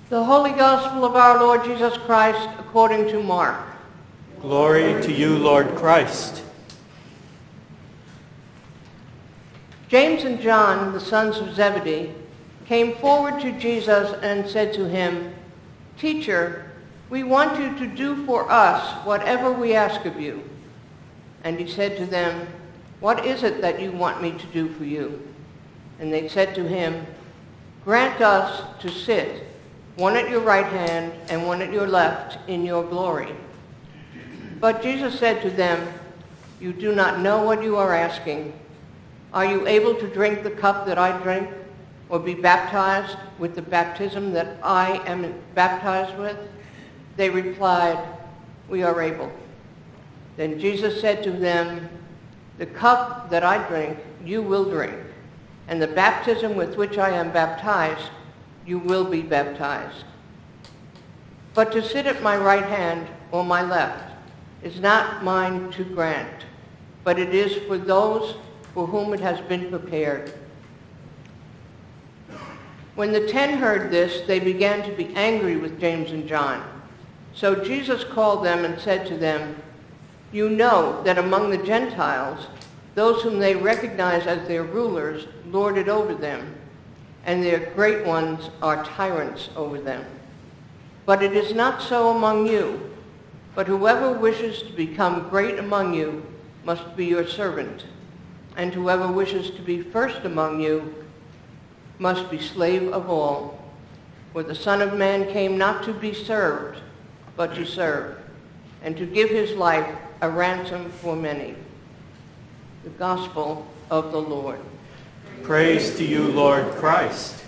The Holy Gospel of our Lord Jesus Christ according to Mark. Glory to you, Lord Christ. James and John, the sons of Zebedee, came forward to Jesus and said to him, "Teacher, we want you to do for us whatever we ask of you." And he said to them, "What is it that you want me to do for you?" And they said to him, "Grant us to sit, one at your right hand and one at your left, in your glory." But Jesus said to them, "You do not know what you are asking. Are you able to drink the cup that I drink, or be baptized with the baptism that I am baptized with?" They replied, "We are able." Then Jesus said to them, "The cup that I drink, you will drink, and the baptism with which I am baptized, you will be baptized. But to sit at my right hand or my left is not mine to grant, but it is for those for whom it has been prepared." When the 10 heard this, they began to be angry with James and John. So Jesus called them and said to them, "You know that among the Gentiles, those whom they recognize as their rulers lord it over them, and their great ones are tyrants over them. But it is not so among you. But whoever wishes to become great among you must be your servant, and whoever wishes to be first among you must be slave of all. For the Son of Man came not to be served, but to serve, and to give his life a ransom for many." The Gospel of the Lord. Praise to you, Lord Christ.